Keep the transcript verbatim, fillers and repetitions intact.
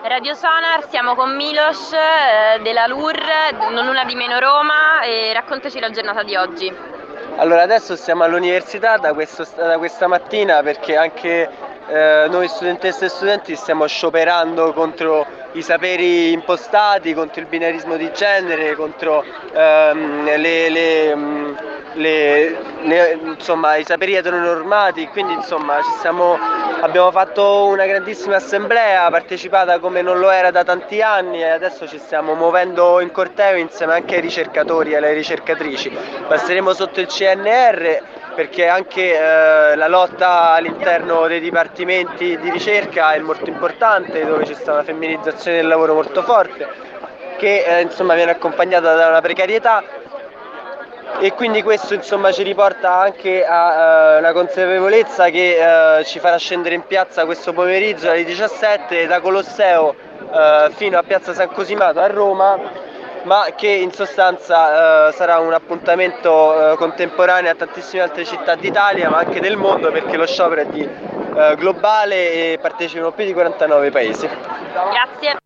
Radio Sonar, siamo con Milos eh, della L U R, non una di meno Roma, e raccontaci la giornata di oggi. Allora, adesso siamo all'università da, questo, da questa mattina perché anche eh, noi studentesse e studenti stiamo scioperando contro i saperi impostati, contro il binarismo di genere, contro ehm, le, le, le, le, insomma, i saperi eteronormati, quindi insomma ci siamo, abbiamo fatto una grandissima assemblea partecipata come non lo era da tanti anni e adesso ci stiamo muovendo in corteo insieme anche ai ricercatori e alle ricercatrici. Passeremo sotto il C N R perché anche eh, la lotta all'interno dei dipartimenti di ricerca è molto importante, dove c'è stata una femminilizzazione del lavoro molto forte che eh, insomma viene accompagnata da una precarietà, e quindi questo insomma ci riporta anche a uh, una consapevolezza che uh, ci farà scendere in piazza questo pomeriggio alle diciassette da Colosseo uh, fino a Piazza San Cosimato a Roma, ma che in sostanza uh, sarà un appuntamento uh, contemporaneo a tantissime altre città d'Italia ma anche del mondo, perché lo sciopero è di, uh, globale e partecipano più di quarantanove paesi. Grazie.